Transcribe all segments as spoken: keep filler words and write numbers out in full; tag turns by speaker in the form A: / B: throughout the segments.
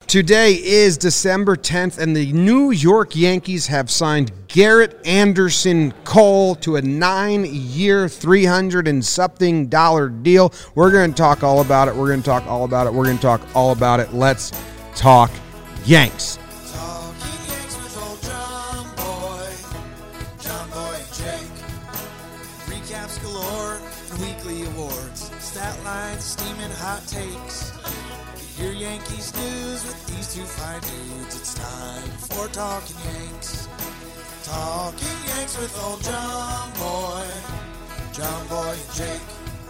A: Today is December tenth, and the New York Yankees have signed Garrett Anderson Cole to a nine-year, three hundred and something dollar deal. We're going to talk all about it. We're going to talk all about it. We're going to talk all about it. Let's talk Yanks.
B: Talking Yanks with old John Boy, John Boy and Jake. Recaps galore and weekly awards, stat lines, steaming hot takes. Your Yankees news with these two fine dudes. It's time for Talking Yanks. Talking Yanks with old John Boy, John Boy and Jake.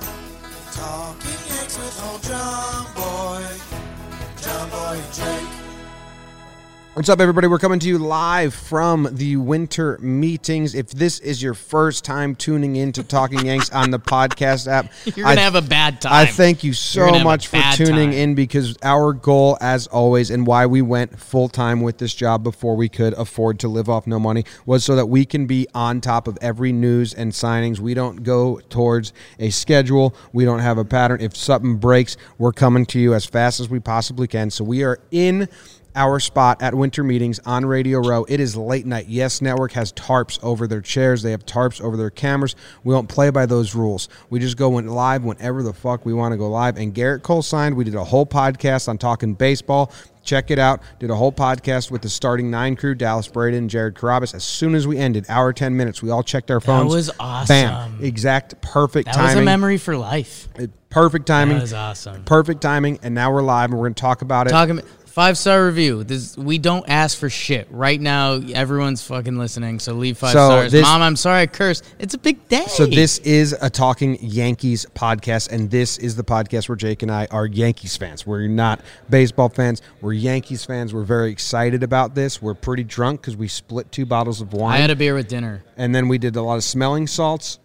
B: Talking Yanks with old John Boy, John Boy and Jake.
A: What's up, everybody? We're coming to you live from the winter meetings. If this is your first time tuning in to Talking Yanks on the podcast app,
C: you're going to have a bad time.
A: I thank you so much for tuning
C: time.
A: in, because our goal, as always, and why we went full-time with this job before we could afford to live off no money, was so that we can be on top of every news and signings. We don't go towards a schedule. We don't have a pattern. If something breaks, we're coming to you as fast as we possibly can. So we are in our spot at winter meetings on Radio Row. It is late night. Yes Network has tarps over their chairs. They have tarps over their cameras. We don't play by those rules. We just go live whenever the fuck we want to go live. And Garrett Cole signed. We did a whole podcast on talking baseball. Check it out. Did a whole podcast with the starting nine crew, Dallas Braden and Jared Carabas. As soon as we ended, hour ten minutes, we all checked our phones.
C: That was awesome.
A: Bam. Exact, perfect
C: that
A: timing.
C: That was a memory for life.
A: Perfect timing.
C: That was awesome.
A: Perfect timing. And now we're live, and we're going to talk about it.
C: Talking Five-star review. This, we don't ask for shit. Right now, everyone's fucking listening, so leave five
A: so
C: stars.
A: This,
C: Mom, I'm sorry I cursed. It's a big day.
A: So this is a Talking Yankees podcast, and this is the podcast where Jake and I are Yankees fans. We're not baseball fans. We're Yankees fans. We're very excited about this. We're pretty drunk because we split two bottles of wine.
C: I had a beer with dinner.
A: And then we did a lot of smelling salts.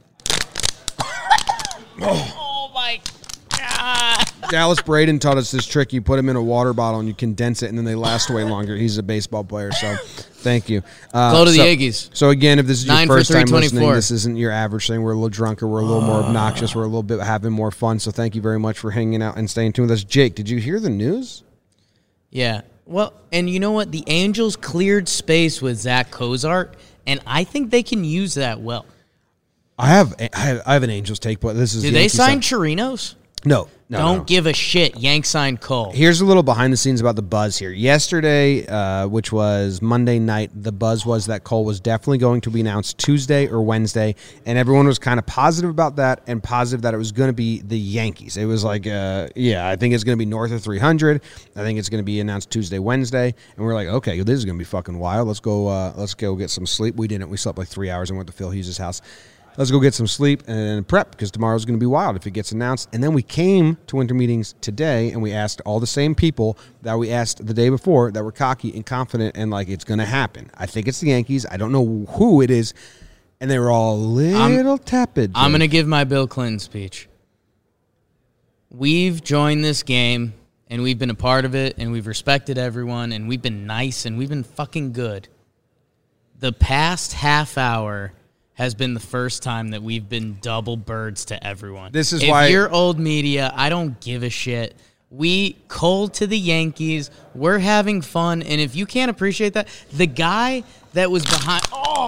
C: oh. oh, my God.
A: Dallas Braden taught us this trick. You put them in a water bottle and you condense it, and then they last way longer. He's a baseball player, so thank you. Uh,
C: Go to the
A: so,
C: Yankees.
A: So, again, if this is your
C: Nine
A: first time listening,
C: twenty-four.
A: this isn't your average thing. We're a little drunker. We're a little more obnoxious. We're a little bit having more fun, so thank you very much for hanging out and staying tuned with us. Jake, did you hear the news?
C: Yeah. Well, and you know what? The Angels cleared space with Zach Cozart, and I think they can use that well.
A: I have I have, I have an Angels take, but this is
C: Did
A: the
C: they
A: Yankee
C: sign
A: side.
C: Chirinos?
A: No. No,
C: Don't
A: no.
C: give a shit. Yanks signed Cole.
A: Here's a little behind the scenes about the buzz here. Yesterday, uh, which was Monday night, the buzz was that Cole was definitely going to be announced Tuesday or Wednesday, and everyone was kind of positive about that and positive that it was going to be the Yankees. It was like, uh, yeah, I think it's going to be north of three hundred. I think it's going to be announced Tuesday, Wednesday, and we're like, okay, this is going to be fucking wild. Let's go. Uh, let's go get some sleep. We didn't. We slept like three hours and went to Phil Hughes' house. Let's go get some sleep and prep, because tomorrow's going to be wild if it gets announced. And then we came to winter meetings today, and we asked all the same people that we asked the day before that were cocky and confident and like it's going to happen. I think it's the Yankees. I don't know who it is. And they were all a little
C: I'm,
A: tepid.
C: I'm going to give my Bill Clinton speech. We've joined this game, and we've been a part of it, and we've respected everyone, and we've been nice, and we've been fucking good. The past half hour has been the first time that we've been double birds to everyone.
A: This is
C: if
A: why
C: you're old media, I don't give a shit. We cold to the Yankees. We're having fun, and if you can't appreciate that, the guy that was behind oh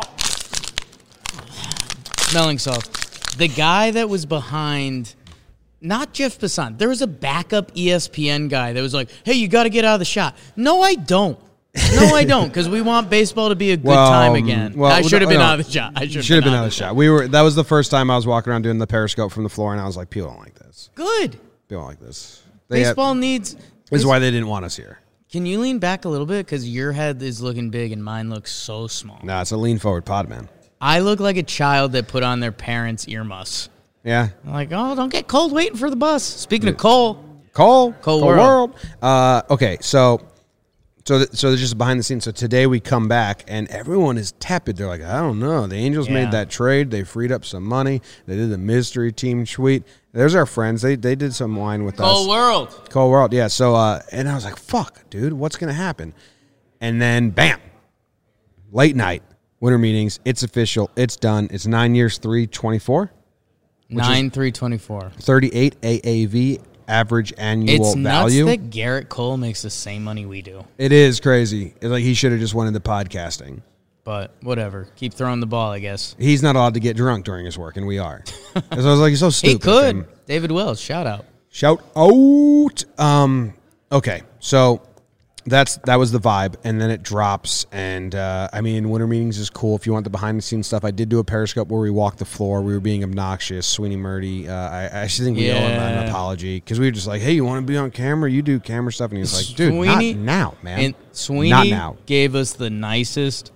C: smelling salt. The guy that was behind not Jeff Passan. There was a backup E S P N guy that was like, "Hey, you got to get out of the shot." No, I don't. No, I don't, because we want baseball to be a good
A: well,
C: time again.
A: Well,
C: I should have been
A: no,
C: out of the shot. I should
A: have been, been out of the shot. shot. We were. That was the first time I was walking around doing the Periscope from the floor, and I was like, people don't like this.
C: Good.
A: People don't like this. They
C: baseball
A: have,
C: needs...
A: This is why they didn't want us here.
C: Can you lean back a little bit? Because your head is looking big and mine looks so small.
A: Nah, it's a lean forward pod, man.
C: I look like a child that put on their parents' earmuffs.
A: Yeah.
C: I'm like, oh, don't get cold waiting for the bus. Speaking of Cole.
A: Cole.
C: Cole,
A: Cole
C: World.
A: World. Uh, okay, so... So, th- so just behind the scenes. So today we come back and everyone is tepid. They're like, I don't know. The Angels
C: yeah.
A: made that trade. They freed up some money. They did the mystery team tweet. There's our friends. They they did some wine with
C: Cole
A: us.
C: Cole World.
A: Cole World. Yeah. So uh, and I was like, fuck, dude, what's gonna happen? And then bam, late night winter meetings. It's official. It's done. It's nine years, three twenty four.
C: Nine three twenty four.
A: Thirty eight A A V. average annual
C: It's
A: value.
C: nuts that Garrett Cole makes the same money we do.
A: It is crazy. It's like he should have just went into podcasting.
C: But whatever. Keep throwing the ball, I guess.
A: He's not allowed to get drunk during his work, and we are. So I was like, he's so stupid.
C: He could.
A: of him.
C: David Wells, shout out.
A: Shout out. Um, okay, so that's that was the vibe, and then it drops. And uh, I mean, winter meetings is cool. If you want the behind the scenes stuff, I did do a Periscope where we walked the floor. We were being obnoxious. Sweeney Murdy. Uh, I, I actually think we owe him an
C: Yeah.
A: apology because we were just like, hey, you want to be on camera? You do camera stuff, and he was like, dude,
C: Sweeney-
A: not now, man.
C: And Sweeney
A: not now.
C: gave us the nicest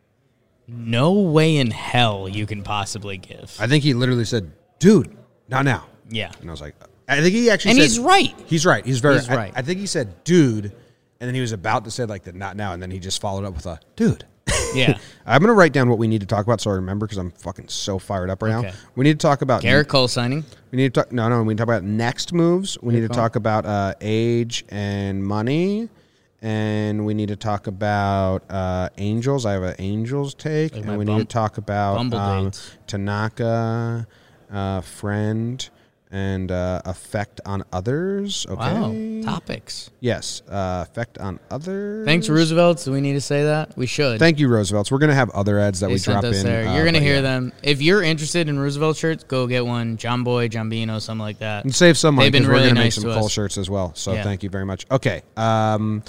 C: no way in hell you can possibly give.
A: I think he literally said, dude, not now.
C: Yeah.
A: And I was like, I think he actually
C: And
A: said,
C: he's right.
A: He's right. He's very
C: He's
A: I-
C: right.
A: I, think he said, dude, and then he was about to say like the not now, and then he just followed up with a dude.
C: Yeah.
A: I'm gonna write down what we need to talk about so I remember because I'm fucking so fired up right
C: Okay.
A: now. We need to talk about
C: Garrett Cole signing.
A: We need to talk. No, no. We need to talk about next moves. We need to talk about uh, age and money, and we need to talk about uh, Angels. I have an Angels take,
C: Like my
A: and we need
C: bump-
A: to talk about
C: Bumble
A: um,
C: dates.
A: Tanaka, uh, friend, and uh, effect on others. Okay.
C: Wow. Topics.
A: Yes. Uh, effect on others.
C: Thanks, Roosevelt. Do we need to say that? We should.
A: Thank you, Roosevelts. We're gonna have other ads that
C: They
A: we
C: sent
A: drop
C: us
A: in.
C: there.
A: uh,
C: You're going to
A: but
C: hear
A: yeah.
C: them. If you're interested in Roosevelt shirts, go get one. John Boy, John Bino, something like that.
A: And save some money
C: They've been
A: because we're
C: really
A: going to make
C: nice
A: some
C: to
A: Cole
C: us.
A: shirts as well. So
C: Yeah.
A: thank you very much. Okay. Um,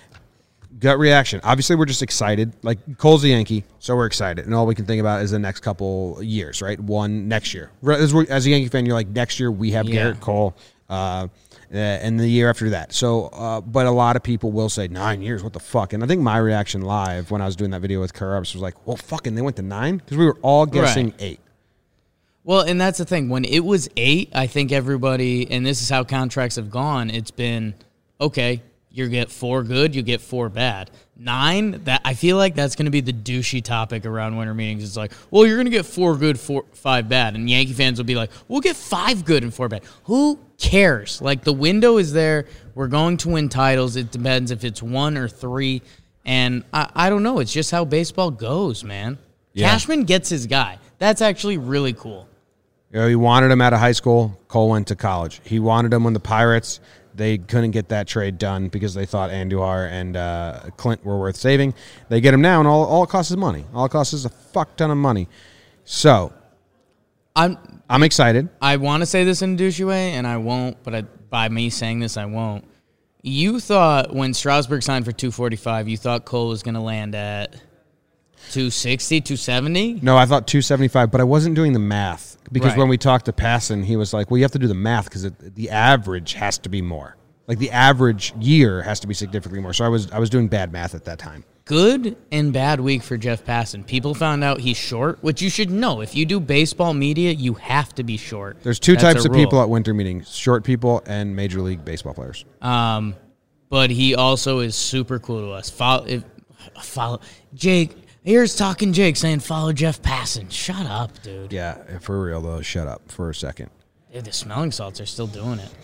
A: gut reaction. Obviously, we're just excited. Like, Cole's a Yankee, so we're excited. And all we can think about is the next couple years, right? One next year. As, we're, as a Yankee fan, you're like, next year we have
C: Yeah.
A: Garrett Cole. Uh, uh, and the year after that. So, uh, but a lot of people will say, nine years, what the fuck? And I think my reaction live when I was doing that video with Carubs was like, well, fucking, they went to nine? Because we were all guessing
C: Right.
A: eight.
C: Well, and that's the thing. When it was eight, I think everybody, and this is how contracts have gone, it's been, okay, you get four good, you get four bad. Nine, that I feel like that's going to be the douchey topic around winter meetings. It's like, well, you're going to get four good, four, five bad. And Yankee fans will be like, we'll get five good and four bad. Who cares? Like, the window is there. We're going to win titles. It depends if it's one or three. And I, I don't know. It's just how baseball goes, man.
A: Yeah.
C: Cashman gets his guy. That's actually really cool.
A: You know, he wanted him out of high school. Cole went to college. He wanted him when the Pirates, they couldn't get that trade done because they thought Andujar and uh, Clint were worth saving. They get him now, and all, all it costs is money. All it costs is a fuck ton of money. So
C: I'm
A: I'm excited.
C: I want to say this in a douchey way, and I won't, but I, by me saying this, I won't. You thought when Strasburg signed for two forty-five, you thought Cole was going to land at two sixty, two seventy?
A: No, I thought two seventy-five, but I wasn't doing the math because
C: Right.
A: when we talked to Passon, he was like, well, you have to do the math because the average has to be more. Like the average year has to be significantly more. So I was I was doing bad math at that time.
C: Good and bad week for Jeff Passan. People found out he's short, which you should know. If you do baseball media, you have to be short.
A: There's two
C: That's
A: types
C: a
A: of
C: rule.
A: people at winter meetings, short people and Major League Baseball players.
C: Um, but he also is super cool to us. Follow, if, follow Jake. Here's talking Jake saying follow Jeff Passan. Shut up, dude.
A: Yeah, for real though. Shut up for a second.
C: Dude, the smelling salts are still doing it.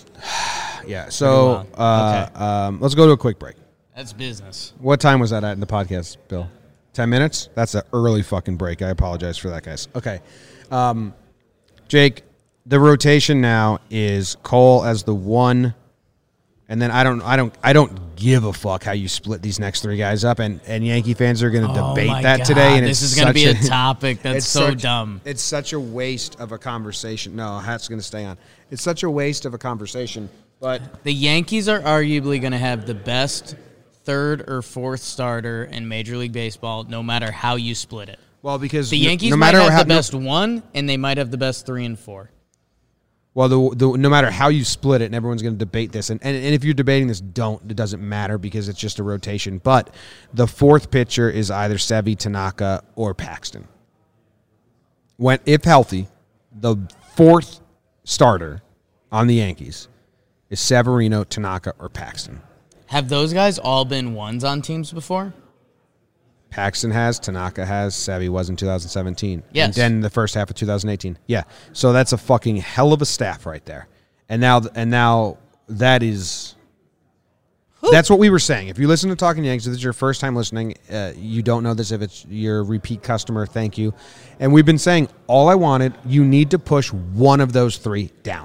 A: Yeah. So
C: Pretty
A: uh,
C: Okay.
A: um, let's go to a quick break.
C: That's business.
A: What time was that at in the podcast, Bill? Ten minutes? That's an early fucking break. I apologize for that, guys. Okay. Um, Jake, the rotation now is Cole as the one, and then I don't, I don't, I don't give a fuck how you split these next three guys up, and, and Yankee fans are going to
C: Oh
A: debate
C: my
A: that
C: God,
A: today. And
C: this
A: it's
C: is going to be a
A: such
C: topic that's
A: it's
C: so
A: such-
C: dumb.
A: It's such a waste of a conversation. No, hat's going to stay on. It's such a waste of a conversation. But
C: The Yankees are arguably going to have the best third or fourth starter in Major League Baseball, no matter how you split it.
A: well, because
C: The
A: no-
C: Yankees
A: no
C: might
A: matter
C: have
A: how,
C: the best one, and they might have the best three and four.
A: Well, the, the no matter how you split it, and everyone's going to debate this, and, and and if you're debating this, don't. It doesn't matter because it's just a rotation. But the fourth pitcher is either Sevy, Tanaka, or Paxton. When if healthy, the fourth starter on the Yankees is Severino, Tanaka, or Paxton.
C: Have those guys all been ones on teams before?
A: Paxton has, Tanaka has, Sevy was in two thousand seventeen.
C: Yes.
A: And then the first half of two thousand eighteen. Yeah. So that's a fucking hell of a staff right there. And now and now that is that's what we were saying. If you listen to Talking Yanks, if this is your first time listening, uh, you don't know this. If it's your repeat customer, thank you. And we've been saying all I wanted, you need to push one of those three down.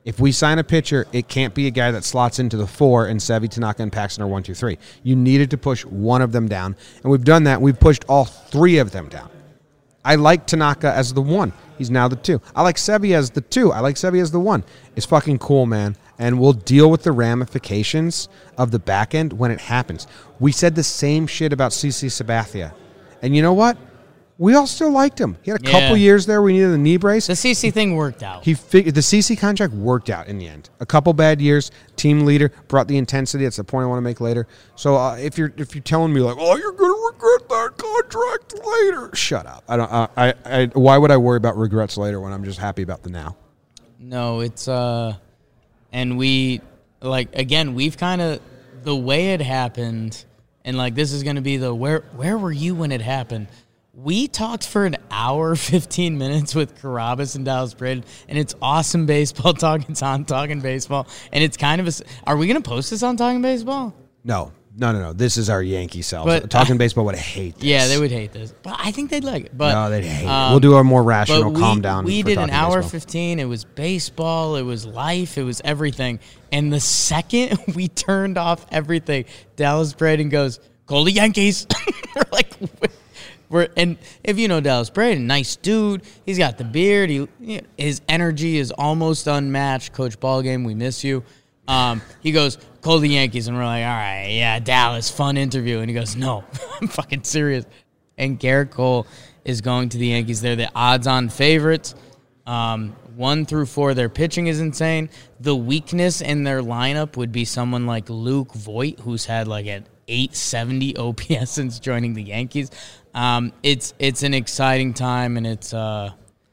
A: If we sign a pitcher, it can't be a guy that slots into the four and Sevi, Tanaka, and Paxton are one, two, three. You needed to push one of them down, and we've done that. We've pushed all three of them down. I like Tanaka as the one. He's now the two. I like Sevi as the two. I like Sevi as the one. It's fucking cool, man. And we'll deal with the ramifications of the back end when it happens. We said the same shit about C C Sabathia. And you know what? We all still liked him. He had a
C: Yeah.
A: couple years there. We needed a knee brace.
C: The C C thing worked out.
A: He fig- the C C contract worked out in the end. A couple bad years, team leader, brought the intensity. That's the point I want to make later. So uh, if you're if you're telling me like, oh, you're gonna regret that contract later, shut up. I don't. Uh, I, I. Why would I worry about regrets later when I'm just happy about the now?
C: No, it's uh, and we like again. We've kind of the way it happened, and like this is gonna be the where where were you when it happened? We talked for an hour, fifteen minutes with Carabas and Dallas Braden, and it's awesome baseball talk. It's on Talking Baseball, and it's kind of a. Are we going to post this on Talking Baseball?
A: No, no, no, no. This is our Yankee selves.
C: But,
A: Talking
C: uh,
A: baseball would hate this.
C: Yeah, they would hate this, but I think they'd like it. But
A: No, they'd hate
C: um,
A: it. We'll do a more
C: but
A: rational,
C: we,
A: calm down.
C: We
A: for
C: did an
A: Talking
C: hour
A: Baseball.
C: fifteen. It was baseball. It was life. It was everything. And the second we turned off everything, Dallas Braden goes, "Call the Yankees." We're like. We're, and if you know Dallas Braden, nice dude. He's got the beard. He, you know, his energy is almost unmatched. Coach Ballgame, we miss you. Um, he goes, call the Yankees. And we're like, all right, yeah, Dallas, fun interview. And he goes, no, I'm fucking serious. And Garrett Cole is going to the Yankees. They're the odds-on favorites. Um, one through four, their pitching is insane. The weakness in their lineup would be someone like Luke Voigt, who's had like an eight seventy O P S since joining the Yankees. Um, it's it's an exciting time, and it's uh,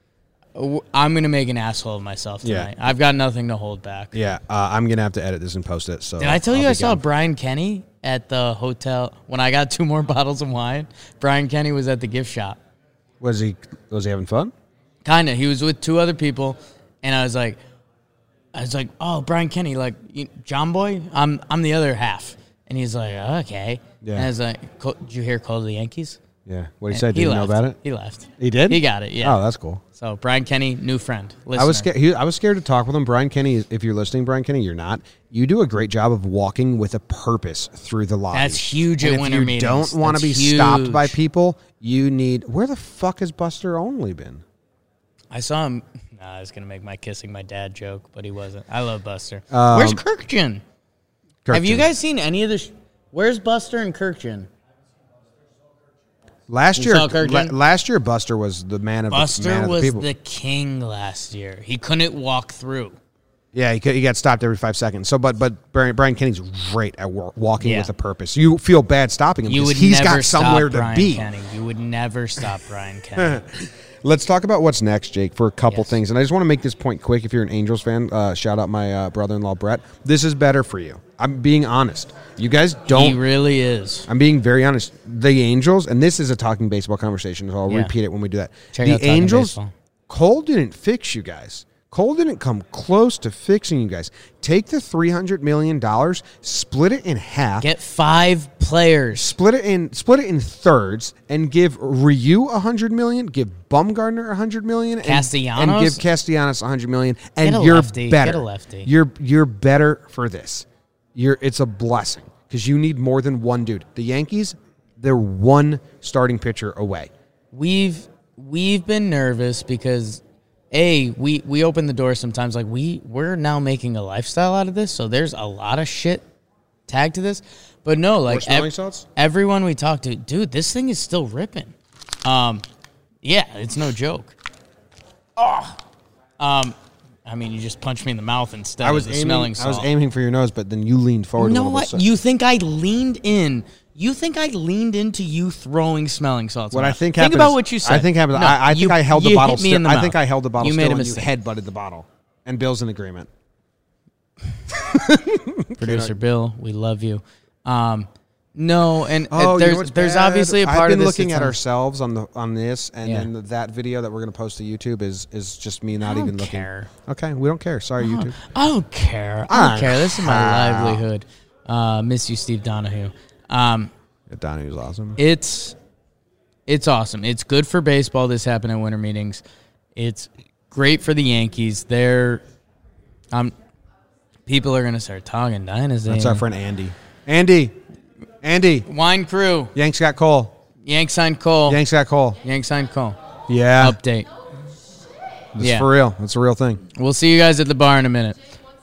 C: w- I'm gonna make an asshole of myself tonight.
A: Yeah.
C: I've got nothing to hold back.
A: Yeah, uh, I'm gonna have to edit this and post it. So
C: Did I tell
A: I'll
C: you
A: be
C: I saw
A: gone.
C: Brian Kenny at the hotel when I got two more bottles of wine? Brian Kenny was at the gift shop.
A: Was he was he having fun?
C: Kinda. He was with two other people, and I was like, I was like, oh, Brian Kenny, like you, John Boy, I'm I'm the other half, and he's like, okay.
A: Yeah.
C: And I was like, "Co- did you hear Call to the Yankees?
A: Yeah. What did he
C: And
A: say? Did
C: he
A: you know
C: left.
A: about it?
C: He left.
A: He did.
C: He got it. Yeah.
A: Oh, that's cool.
C: So Brian Kenny, new friend. Listener.
A: I was scared. He, I was scared to talk with him. Brian Kenny, if you're listening, Brian Kenny, you're not. You do a great job of walking with a purpose through the lobby.
C: That's huge
A: and
C: at
A: if
C: winter
A: you
C: meetings.
A: don't want to be
C: That's
A: stopped by
C: huge.
A: people, you need. Where the fuck has Buster Only been?
C: I saw him. Nah, I was gonna make my kissing my dad joke, but he wasn't. I love Buster.
A: Um,
C: Where's Kirkjian? Have you
A: Kirkjian.
C: guys seen any of the? Sh- Where's Buster and Kirkjian?
A: Last
C: You
A: year,
C: saw Kirkjian?
A: la- last year, Buster was the man of the,
C: Buster
A: man of the
C: was
A: people.
C: the king last year. He couldn't walk through.
A: Yeah, he, could- he got stopped every five seconds. So, but but Brian, Brian Kenny's great at wa- walking
C: Yeah.
A: with a purpose. You feel bad stopping him
C: You
A: because
C: would
A: he's
C: never
A: got somewhere
C: stop Brian
A: to be.
C: Kenny. You would never stop Brian Kenny.
A: Let's talk about what's next, Jake, for a couple
C: Yes.
A: things. And I just want to make this point quick. If you're an Angels fan, uh, shout out my uh, brother-in-law, Brett. This is better for you. I'm being honest. You guys
C: he
A: don't.
C: really is.
A: I'm being very honest. The Angels, and this is a talking baseball conversation, so I'll
C: Yeah.
A: repeat it when we do that.
C: Check
A: the
C: out Talking
A: Angels,
C: Baseball.
A: Cole didn't fix you guys. Cole didn't come close to fixing you guys. Take the three hundred million dollars, split it in half.
C: Get five players.
A: Split it in split it in thirds and give Ryu a hundred million, give Bumgarner a hundred million, and, and
C: Castellanos?
A: give Castellanos a hundred million, and
C: Get a
A: you're
C: lefty.
A: better.
C: Get a lefty.
A: You're you're better for this. You're it's a blessing because you need more than one dude. The Yankees, they're one starting pitcher away.
C: We've we've been nervous because A, we, we open the door sometimes like we we're now making a lifestyle out of this, so there's a lot of shit tagged to this. But no, like
A: smelling
C: ev-
A: salts?
C: everyone we talk to, dude, this thing is still ripping. Um yeah, it's no joke. Oh. Um I mean, you just punched me in the mouth instead
A: I was
C: of the
A: aiming,
C: smelling
A: I
C: salt.
A: was aiming for your nose, but then you leaned forward.
C: You know
A: a little
C: what?
A: bit. so-
C: You think I leaned in? You think I leaned into you throwing smelling salts?
A: What
C: in my
A: I
C: mouth?
A: think
C: Think
A: happens.
C: about what you said.
A: I think happens.
C: No,
A: I, I
C: you-
A: think I held the
C: you
A: bottle
C: hit me
A: still.
C: in the
A: I
C: mouth.
A: think I held the bottle
C: You
A: still,
C: made a
A: and you
C: mistake.
A: headbutted the bottle. And Bill's in agreement.
C: Producer Bill, we love you. Um, no, and uh,
A: Oh, you know
C: there's
A: what's
C: there's
A: bad?
C: obviously a part
A: I've been
C: of this.
A: looking
C: that's
A: at
C: on-
A: ourselves on the on this, and
C: Yeah.
A: then that video that we're going to post to YouTube is is just me not
C: I don't
A: even looking.
C: care.
A: Okay, we don't care. Sorry, YouTube.
C: I don't care. I don't care. This is my livelihood. Uh, miss you, Steve Donahue. Um,
A: Donahue's awesome.
C: it's it's awesome. It's good for baseball. This happened at winter meetings. It's great for the Yankees. They're Um, people are gonna start talking dynasty.
A: That's our friend Andy. Andy, Andy.
C: Wine Crew.
A: Yanks got Cole.
C: Yank signed Cole.
A: Yanks got Cole.
C: Yank signed Cole.
A: Yeah.
C: Update.
A: It's
C: yeah.
A: for real. It's a real thing.
C: We'll see you guys at the bar in a minute.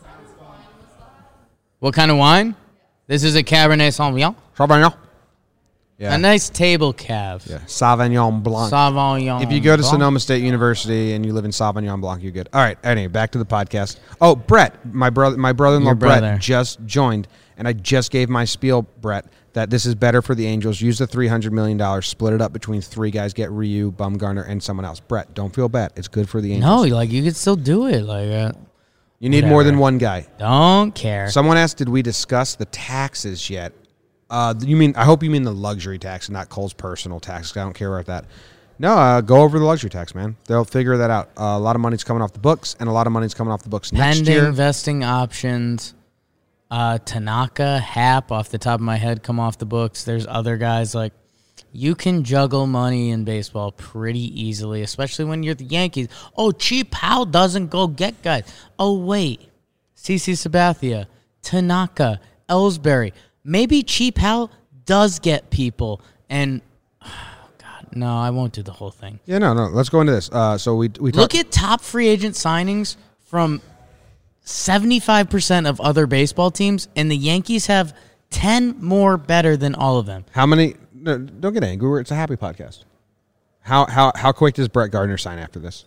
C: What kind of wine? This is a Cabernet Sauvignon.
A: Sauvignon. Yeah.
C: A nice table cave.
A: Yeah. Sauvignon Blanc.
C: Sauvignon.
A: If you go to
C: Blanc.
A: Sonoma State University and you live in Sauvignon Blanc, you're good. All right. Anyway, back to the podcast. Oh, Brett, my brother, my brother-in-law
C: Your
A: Brett
C: brother.
A: just joined, and I just gave my spiel, Brett, that this is better for the Angels. Use the three hundred million dollars, split it up between three guys, get Ryu, Bumgarner, and someone else. Brett, don't feel bad. It's good for the Angels.
C: No, like you could still do it. Like uh,
A: you need more
C: whatever.
A: than one guy.
C: Don't care.
A: Someone asked, did we discuss the taxes yet? Uh, you mean? I hope you mean the luxury tax and not Cole's personal tax. I don't care about that. No, uh, go over the luxury tax, man. They'll figure that out. Uh, a lot of money's coming off the books, and a lot of money's coming off the books next
C: Pending
A: year.
C: vesting options. Uh, Tanaka, Hap, off the top of my head, come off the books. There's other guys like you can juggle money in baseball pretty easily, especially when you're the Yankees. Oh, Cheap Hal doesn't go get guys. Oh, wait. CeCe Sabathia, Tanaka, Ellsbury. Maybe Cheap Hal does get people. And, oh, God, no, I won't do the whole thing.
A: Yeah, no, no. Let's go into this. Uh, so we we
C: Look
A: talk-
C: at top free agent signings from seventy-five percent of other baseball teams, and the Yankees have ten more better than all of them.
A: how many. No, don't get angry. It's a happy podcast. How how how quick does Brett Gardner sign after this?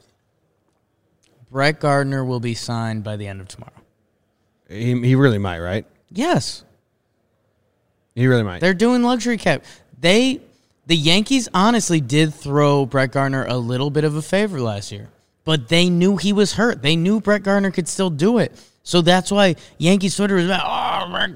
C: Brett Gardner will be signed by the end of tomorrow.
A: He he really might, right?
C: Yes.
A: He really might.
C: They're doing luxury cap. They, the Yankees honestly did throw Brett Gardner a little bit of a favor last year, but they knew he was hurt. They knew Brett Gardner could still do it. So that's why Yankees Twitter was like, oh, Brett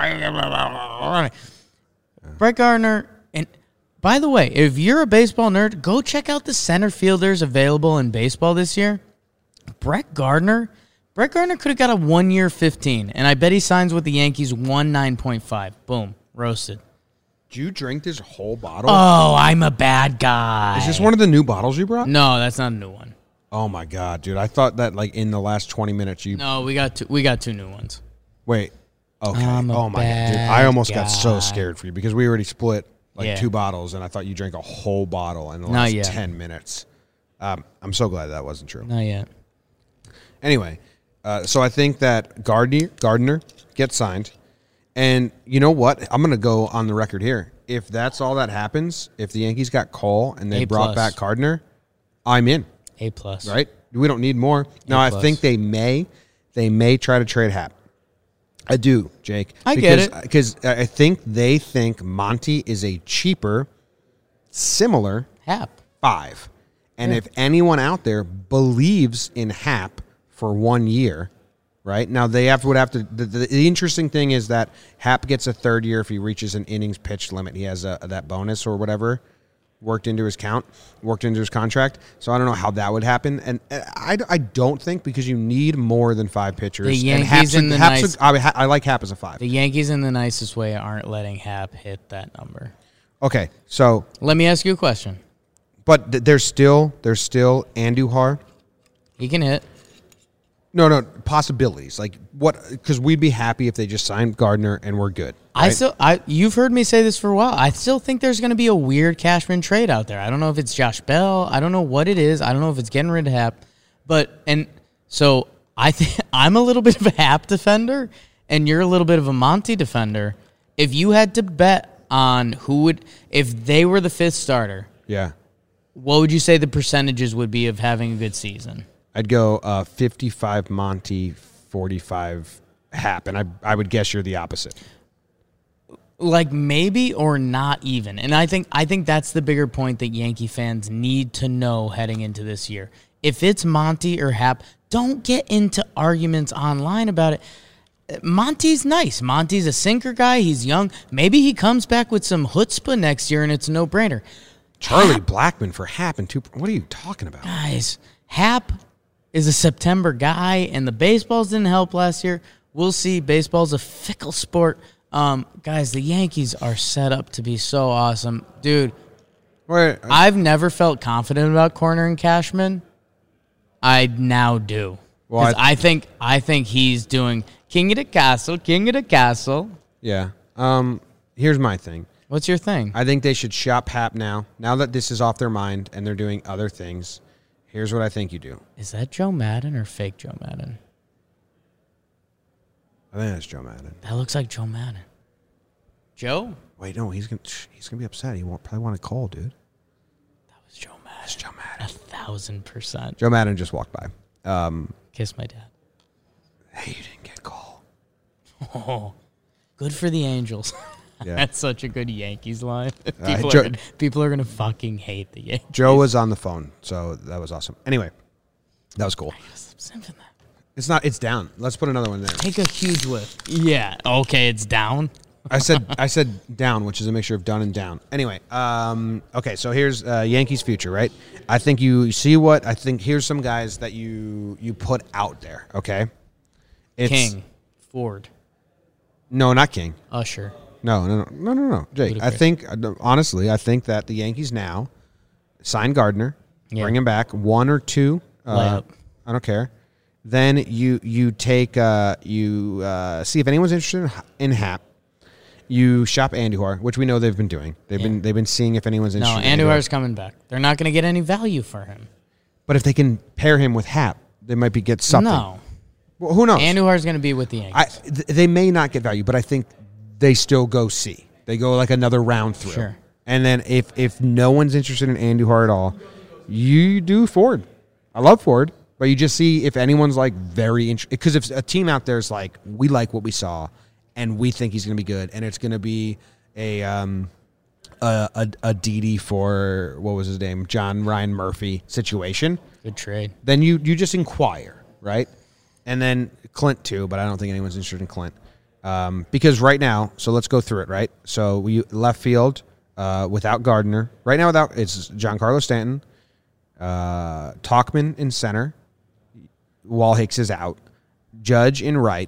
C: Gardner. Brett Gardner, and by the way, if you're a baseball nerd, go check out the center fielders available in baseball this year. Brett Gardner, Brett Gardner could have got a one-year fifteen, and I bet he signs with the Yankees one nine point five. Boom, roasted.
A: Did you drink this whole bottle?
C: Oh, I'm a bad guy.
A: Is this one of the new bottles you brought?
C: No, that's not a new one.
A: Oh my god, dude! I thought that like in the last twenty minutes you.
C: No, we got two. We got two new ones.
A: Wait. Okay.
C: I'm a
A: Oh my god, dude!
C: bad
A: I almost got so
C: guy.
A: scared for you because we already split like
C: Yeah.
A: two bottles, and I thought you drank a whole bottle in the
C: Not
A: last
C: yet.
A: ten minutes. Um, I'm so glad that wasn't true.
C: Not yet.
A: Anyway, uh, so I think that Gardner Gardner gets signed, and you know what? I'm gonna go on the record here. If that's all that happens, if the Yankees got Cole and they
C: A
A: brought
C: plus.
A: back Gardner, I'm in.
C: A plus.
A: Right? We don't need more. Now,
C: A
A: I
C: plus.
A: think they may, they may try to trade Hap. I do, Jake.
C: I
A: because,
C: get it.
A: Because I think they think Monty is a cheaper, similar
C: Hap.
A: five. And
C: Yeah.
A: if anyone out there believes in Hap for one year, right? Now, they have would have to. The, the, the interesting thing is that Hap gets a third year if he reaches an innings pitched limit. He has a, that bonus or whatever worked into his count, worked into his contract. So I don't know how that would happen. And uh, I, I don't think because you need more than five pitchers.
C: The
A: and
C: Yankees
A: Hap's a-
C: in the
A: Hap's a-
C: nice-
A: I, ha- I like Hap as a five.
C: The Yankees, in the nicest way, aren't letting Hap hit that number.
A: Okay, so
C: Let me ask you a question.
A: but th- there's still there's still Andujar.
C: He can hit.
A: No, no possibilities. Like what? Because we'd be happy if they just signed Gardner and we're good.
C: I
A: right?
C: still, I you've heard me say this for a while. I still think there's going to be a weird Cashman trade out there. I don't know if it's Josh Bell. I don't know what it is. I don't know if it's getting rid of Hap. But and so I think I'm a little bit of a Hap defender, and you're a little bit of a Monty defender. If you had to bet on who would, if they were the fifth starter,
A: Yeah,
C: what would you say the percentages would be of having a good season?
A: I'd go uh, fifty-five Monty, forty-five Hap, and I I would guess you're the opposite.
C: Like maybe or not even. And I think I think that's the bigger point that Yankee fans need to know heading into this year. If it's Monty or Hap, don't get into arguments online about it. Monty's nice. Monty's a sinker guy. He's young. Maybe he comes back with some chutzpah next year and it's a no-brainer.
A: Charlie Blackmon for Hap and two. What are you talking about?
C: Guys, Hap is a September guy, and the baseballs didn't help last year. We'll see. Baseball's a fickle sport. Um, guys, the Yankees are set up to be so awesome. Dude,
A: Wait,
C: I've never felt confident about Corner and Cashman. I now do.
A: Well,
C: 'Cause
A: I,
C: I think I think he's doing king of the castle, king of the castle.
A: yeah. Um, here's my thing.
C: What's your thing?
A: I think they should shop Hap now. Now that this is off their mind and they're doing other things, here's what I think you do.
C: Is that Joe Madden or fake Joe Madden?
A: I think that's Joe Madden.
C: That looks like Joe Madden. Joe?
A: Wait, no, he's gonna he's gonna be upset. He won't probably want to call, dude.
C: That was Joe Madden.
A: That's Joe
C: A
A: Madden.
C: thousand percent.
A: Joe Madden just walked by. Um,
C: Kiss my dad.
A: hey, you didn't get a call.
C: Oh, good for the Angels.
A: Yeah.
C: That's such a good Yankees line. People,
A: Uh,
C: are
A: Joe-
C: gonna, people are gonna fucking hate the Yankees.
A: Joe was on the phone, so that was awesome. Anyway, that was cool.
C: Simping that.
A: It's not. It's down. Let's put another one there.
C: Take a huge whiff. Yeah. Okay, it's down.
A: I said I said down, which is a mixture of done and down. Anyway, um, okay, so here's uh, Yankees future, right? I think you see what I think. Here's some guys that you you put out there. Okay, it's,
C: King, Ford,
A: No, not King.
C: Usher.
A: No, no, no, no, no, no. Jake, I
C: Ludacris.
A: think honestly, I think that the Yankees now sign Gardner,
C: Yeah.
A: bring him back one or two. Uh,
C: Layup.
A: I don't care. Then you you take uh, you uh, see if anyone's interested in, in Hap. You shop Andujar, which we know they've been doing. They've
C: Yeah.
A: been they've been seeing if anyone's
C: No,
A: interested. in
C: Andujar's coming back. They're not going to get any value for him.
A: But if they can pair him with Hap, they might be get something.
C: No.
A: Well, who knows?
C: Andujar's going to be with the Yankees.
A: I, th- they may not get value, but I think they still go C. They go like another round through.
C: Sure.
A: And then if if no one's interested in Andujar at all, you do Ford. I love Ford, but you just see if anyone's like very interested. Because if a team out there is like, we like what we saw, and we think he's going to be good, and it's going to be a um a a, a D D for what was his name, John Ryan Murphy situation.
C: Good trade.
A: Then you you just inquire, right? And then Clint too, but I don't think anyone's interested in Clint. Um, because right now, so let's go through it, right? So we left field uh, without Gardner. Right now without it's Giancarlo Stanton, uh, Talkman in center, Wall Hicks is out, Judge in right,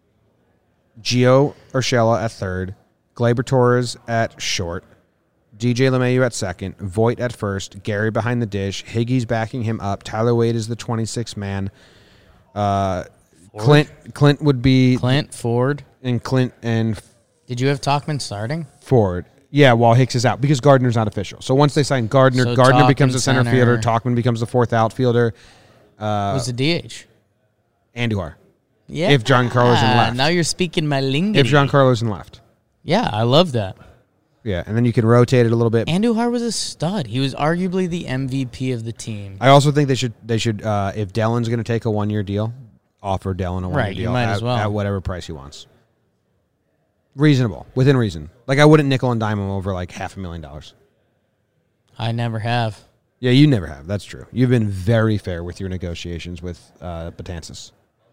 A: Gio Urshela at third, Gleyber Torres at short, D J LeMahieu at second, Voit at first, Gary behind the dish, Higgy's backing him up, Tyler Wade is the twenty-sixth man. Uh, Clint Clint would be
C: Clint, Ford.
A: and Clint and
C: Did you have Talkman starting?
A: Ford. Yeah, while Hicks is out because Gardner's not official. So once they sign Gardner,
C: So
A: Gardner
C: Talkman
A: becomes a center,
C: center.
A: fielder, Talkman becomes the fourth outfielder,
C: Who's the D H?
A: Andujar.
C: Yeah.
A: If Giancarlo's in left.
C: Now you're speaking my lingo.
A: If Giancarlo's in left.
C: Yeah, I love that.
A: Yeah, and then you can rotate it a little bit.
C: Andujar was a stud. He was arguably the M V P of the team.
A: I also think they should they should uh, if Dellen's going to take a one year deal, offer Dellen a one year
C: Right, you
A: deal
C: might
A: at,
C: as well.
A: at whatever price he wants. Reasonable, within reason. Like I wouldn't nickel and dime him over like half a million dollars.
C: I never have.
A: Yeah, you never have. That's true. You've been very fair with your negotiations with uh, Betances.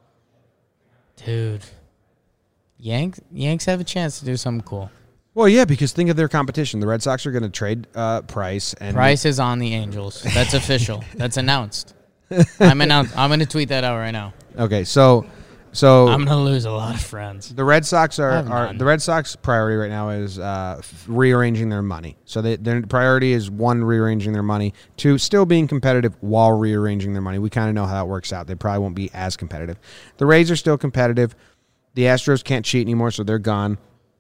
C: Dude. Yanks Yanks have a chance to do something cool.
A: Well, yeah, because think of their competition. The Red Sox are going to trade uh, Price and
C: Price is on the Angels. That's official. That's announced. I'm announced. I'm going to tweet that out right now.
A: Okay, so so
C: I'm going to lose a lot of friends.
A: the Red Sox are,
C: I have
A: are
C: none.
A: the Red Sox priority right now is uh, f- rearranging their money. So they, their priority is one, rearranging their money, two, still being competitive while rearranging their money. We kind of know how that works out. They probably won't be as competitive. The Rays are still competitive. The Astros can't cheat anymore, so they're gone.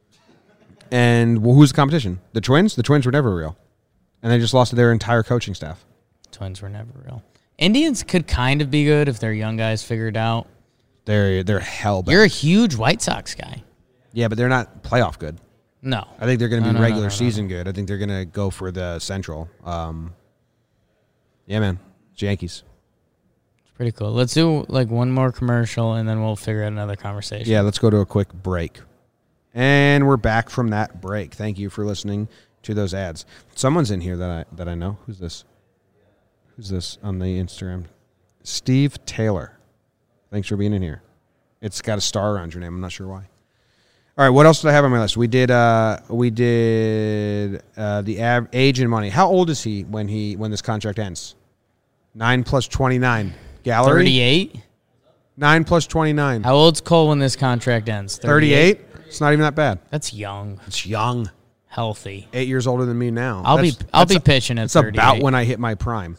A: And well, who's the competition? The Twins? The Twins were never real. And they just lost their entire coaching staff.
C: Twins were never real. Indians could kind of be good if their young guys figured out.
A: They're they're hell bent.
C: You're a huge White Sox guy.
A: Yeah, but they're not playoff good.
C: No.
A: I think they're going to
C: No,
A: be
C: no, no,
A: regular
C: no, no,
A: season good. I think they're going to go for the Central. Um, yeah, man. It's Yankees.
C: It's pretty cool. Let's do like one more commercial and then we'll figure out another conversation.
A: Yeah, let's go to a quick break. And we're back from that break. Thank you for listening to those ads. Someone's in here that I that I know. Who's this? Who's this on the Instagram? Steve Taylor. Thanks for being in here. It's got a star around your name. I'm not sure why. All right, what else did I have on my list? We did uh, we did uh, the av- age and money. How old is he when he when this contract ends? Nine plus twenty-nine. Gallery?
C: thirty-eight?
A: Nine plus twenty-nine.
C: How old's Cole when this contract ends?
A: thirty-eight? It's not even that bad.
C: That's young.
A: It's young.
C: Healthy.
A: Eight years older than me now.
C: I'll
A: That's-
C: be I'll
A: that's
C: be
A: a-
C: pitching at
A: It's
C: thirty-eight.
A: about when I hit my prime.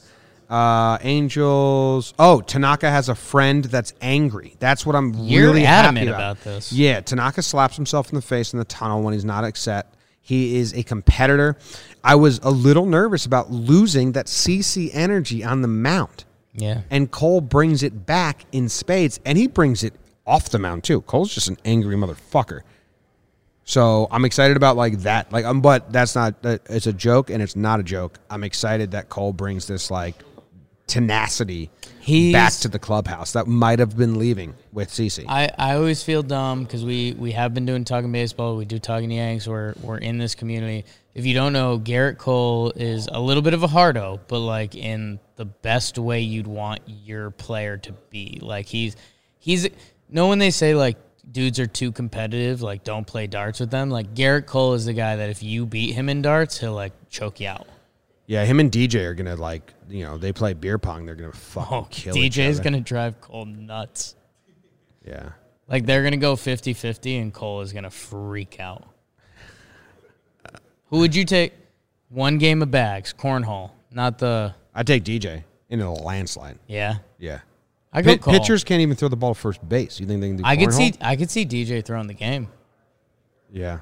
A: Uh, Angels. Oh, Tanaka has a friend that's angry. That's what I'm
C: You're
A: really
C: adamant
A: happy about.
C: about this.
A: Yeah, Tanaka slaps himself in the face in the tunnel when he's not upset. He is a competitor. I was a little nervous about losing that C C energy on the mound.
C: Yeah.
A: And Cole brings it back in spades, and he brings it off the mound too. Cole's just an angry motherfucker. So I'm excited about like that. Like, um, but that's not. Uh, it's a joke, and it's not a joke. I'm excited that Cole brings this like tenacity
C: He's,
A: back to the clubhouse that might have been leaving with CeCe.
C: I, I always feel dumb because we, we have been doing Talking Baseball. We do Talking Yanks. We're, we're in this community. If you don't know, Garrett Cole is a little bit of a hardo, but like in the best way you'd want your player to be. Like he's he's know when they say like dudes are too competitive, like don't play darts with them. Like Garrett Cole is the guy that if you beat him in darts, he'll like choke you out.
A: Yeah, him and D J are gonna like you know they play beer pong. They're gonna fucking
C: Oh,
A: kill
C: D J's
A: each other.
C: gonna drive Cole nuts.
A: Yeah.
C: Like they're gonna go fifty-fifty and Cole is gonna freak out. Who would you take? One game of bags, cornhole, not the.
A: I'd take D J in a landslide.
C: Yeah,
A: Yeah.
C: I go
A: Pit-
C: Cole.
A: pitchers can't even throw the ball to first base. You think they can do
C: I could
A: cornhole?
C: see. I could see D J throwing the game.
A: Yeah.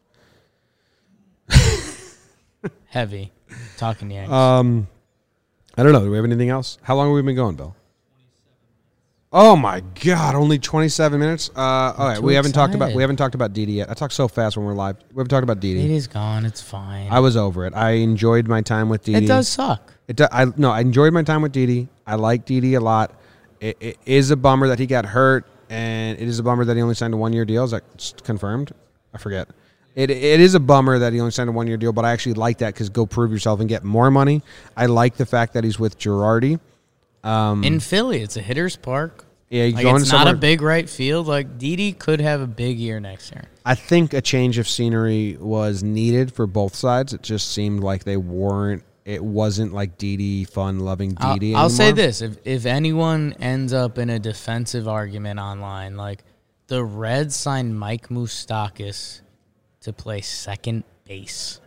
C: Heavy. Talking Yanks.
A: Um, I don't know. Do we have anything else? How long have we been going, Bill? Oh my God! Only twenty-seven minutes. Uh, all right,
C: too
A: we haven't talked about
C: excited.
A: we haven't talked about Didi yet. I talk so fast when we're live. We haven't talked about
C: it
A: Didi.
C: is gone. It's fine.
A: I was over it. I enjoyed my time with Didi.
C: it does suck.
A: It do, I no. I enjoyed my time with Didi. I like Didi a lot. It, it is a bummer that he got hurt, and it is a bummer that he only signed a one-year deal. Is that confirmed? I forget. It it is a bummer that he only signed a one-year deal, but I actually like that because go prove yourself and get more money. I like the fact that he's with Girardi. Um,
C: In Philly, it's a hitter's park.
A: yeah, he's
C: Like
A: going
C: it's not
A: somewhere.
C: a big right field. Like Didi could have a big year next year.
A: I think a change of scenery was needed for both sides. It just seemed like they weren't. It wasn't like Didi fun loving
C: I'll,
A: Didi.
C: I'll say
A: anymore.
C: this: if if anyone ends up in a defensive argument online, like the Reds signed Mike Moustakas to play second base.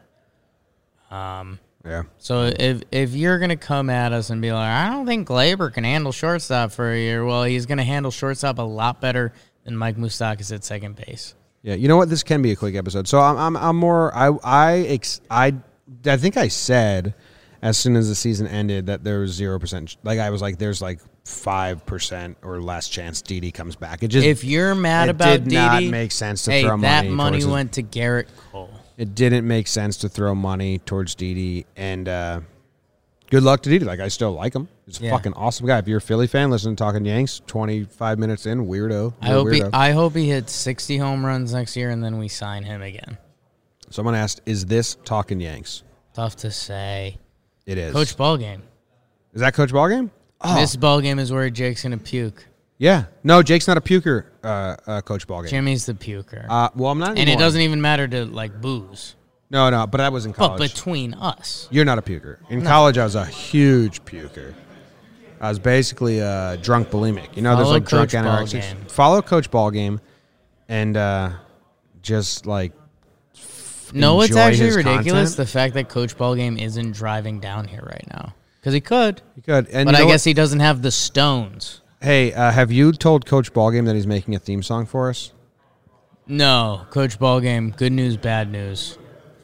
C: Um.
A: Yeah.
C: So if if you're gonna come at us and be like, I don't think Glaber can handle shortstop for a year, well, he's gonna handle shortstop a lot better than Mike Moustakas at second base.
A: Yeah, you know what? This can be a quick episode. So I'm, I'm, I'm more. I, I, ex, I, I think I said as soon as the season ended that there was zero percent. Like I was like, there's like five percent or less chance Didi comes back. It just
C: If you're mad
A: it
C: about
A: did not
C: Didi,
A: make sense to
C: hey,
A: throw
C: that
A: money.
C: money
A: towards his-
C: went to Garrett Cole.
A: It didn't make sense to throw money towards Didi, and uh, good luck to Didi. Like I still like him. He's a
C: Yeah.
A: fucking awesome guy. If you're a Philly fan, listen to Talking Yanks. twenty-five minutes in, weirdo.
C: I hope he
A: weirdo.
C: I hope he hits sixty home runs next year, and then we sign him again.
A: Someone asked, "Is this Talking Yanks?"
C: Tough to say.
A: It is.
C: Coach Ballgame.
A: Is that Coach Ballgame? Oh,
C: This ballgame is where Jake's gonna puke.
A: yeah. No, Jake's not a puker. Uh, uh, Coach Ballgame.
C: Jimmy's the puker,
A: Uh, well, I'm not.
C: and it
A: anymore.
C: doesn't even matter to like booze.
A: No, no, but that was in
C: But
A: college.
C: between us,
A: You're not a puker. In college, I was a huge puker. I was basically a drunk bulimic. You know, there's
C: Follow
A: like drunk
C: Coach
A: anorexics.
C: Ballgame.
A: Follow Coach Ballgame, and uh, just like
C: no, it's
A: enjoy
C: actually
A: his
C: ridiculous.
A: content.
C: The fact that Coach Ballgame isn't driving down here right now because he could,
A: you could. And
C: but
A: you
C: I
A: know
C: guess
A: what?
C: he doesn't have the stones.
A: Hey, uh, have you told Coach Ballgame that he's making a theme song for us?
C: No, Coach Ballgame. Good news, bad news.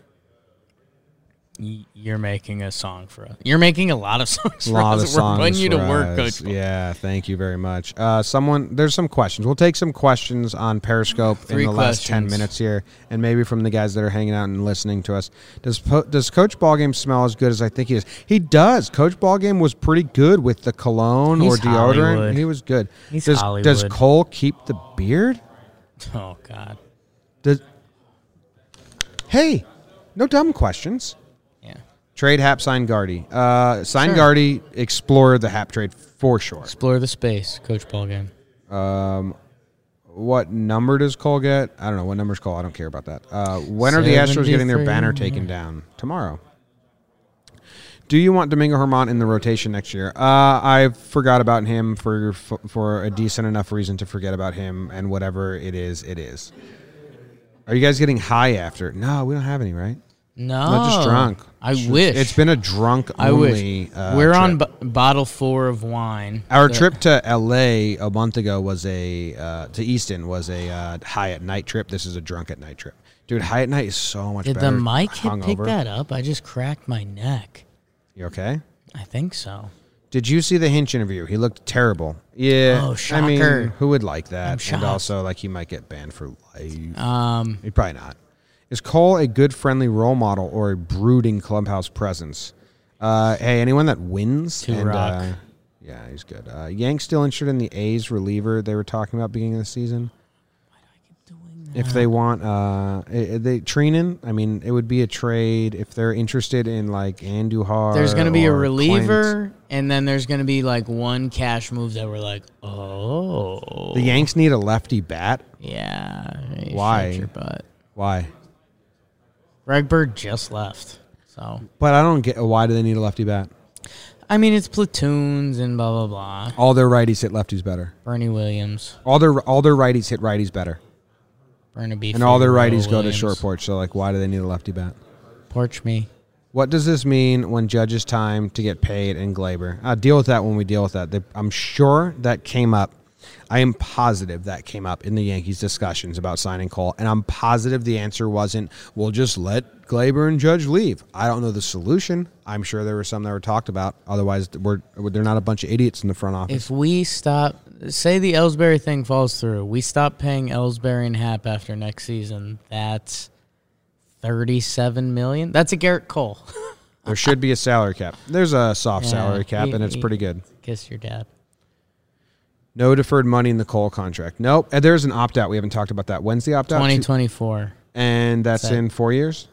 C: Y- You're making a song for us. You're making a lot of songs
A: A
C: for
A: lot
C: us.
A: of
C: We're
A: songs
C: putting you to
A: for
C: work,
A: us.
C: Coach. Ball-
A: Yeah, thank you very much. Uh, someone, there's some questions. We'll take some questions on Periscope
C: Three
A: in the last ten
C: questions.
A: minutes here, and maybe from the guys that are hanging out and listening to us. Does po- does Coach Ballgame smell as good as I think he is? He does. Coach Ballgame was pretty good with the cologne
C: He's
A: or deodorant.
C: Hollywood.
A: He was good.
C: He's
A: does,
C: Hollywood.
A: does Cole keep the beard?
C: Oh God.
A: Does, hey, no dumb questions.
C: Yeah.
A: Trade Hap, sign Guardy. Uh, sign
C: Sure.
A: Guardy, explore the Hap trade for sure.
C: Explore the space, Coach Ballgame.
A: Um, what number does Cole get? I don't know. What number's Cole? I don't care about that. Uh, when are the Astros getting their
C: seventy-three.
A: banner taken down? Tomorrow. Do you want Domingo Herman in the rotation next year? Uh, I forgot about him for for a decent enough reason to forget about him, and whatever it is, it is. Are you guys getting high after? No, we don't have any, right?
C: No,
A: Not just drunk.
C: I wish.
A: It's been a drunk
C: I
A: only.
C: wish.
A: Uh,
C: We're
A: trip.
C: on b- bottle four of wine.
A: Our
C: The-
A: trip to L A a month ago was a uh, to Easton was a uh, high at night trip. This is a drunk at night trip, dude. High at night is so much
C: Did
A: better.
C: the mic hit
A: hungover.
C: pick that up? I just cracked my neck.
A: You okay?
C: I think so.
A: Did you see the Hinch interview? He looked terrible. Yeah.
C: Oh,
A: I mean,
C: shocker.
A: who would like that?
C: I'm
A: And
C: shocked.
A: also, like, he might get banned for life.
C: Um,
A: He'd probably not. Is Cole a good, friendly role model or a brooding clubhouse presence? Uh, hey, anyone that wins?
C: Two
A: and,
C: rock.
A: Uh, yeah, he's good. Uh, Yank still interested in the A's reliever they were talking about beginning of the season? If they want, uh, i- they Treenan, I mean, it would be a trade if they're interested in like Andujar.
C: there's going to be a
A: or
C: reliever,
A: Clint.
C: and then there's going to be like one cash move that we're like, oh.
A: The Yanks need a lefty bat.
C: Yeah. you
A: Why?
C: shut your butt.
A: Why?
C: Greg Bird just left. So,
A: But I don't get why do they need a lefty bat?
C: I mean, it's platoons and blah, blah, blah.
A: All their righties hit lefties better.
C: Bernie Williams.
A: All their all their righties hit righties better.
C: Burnaby.
A: And all their righties go to
C: Williams.
A: short porch. So like, why do they need a lefty bat?
C: Porch me.
A: What does this mean when Judge's time to get paid and Glaber? I'll deal with that when we deal with that. They, I'm sure that came up. I am positive that came up in the Yankees discussions about signing Cole, and I'm positive the answer wasn't, we'll just let Glaber and Judge leave. I don't know the solution. I'm sure there were some that were talked about. Otherwise, we're, they're not a bunch of idiots in the front office.
C: If we stop, say the Ellsbury thing falls through, we stop paying Ellsbury and Happ after next season, that's thirty-seven million dollars. That's a Garrett Cole.
A: There should be a salary cap. There's a soft
C: Yeah,
A: salary cap,
C: he-
A: and it's
C: he-
A: pretty good.
C: Kiss your dad.
A: No deferred money in the Cole contract. Nope. And there's an opt-out. We haven't talked about that. When's the opt-out?
C: twenty twenty-four
A: And that's
C: Is that-
A: in four years?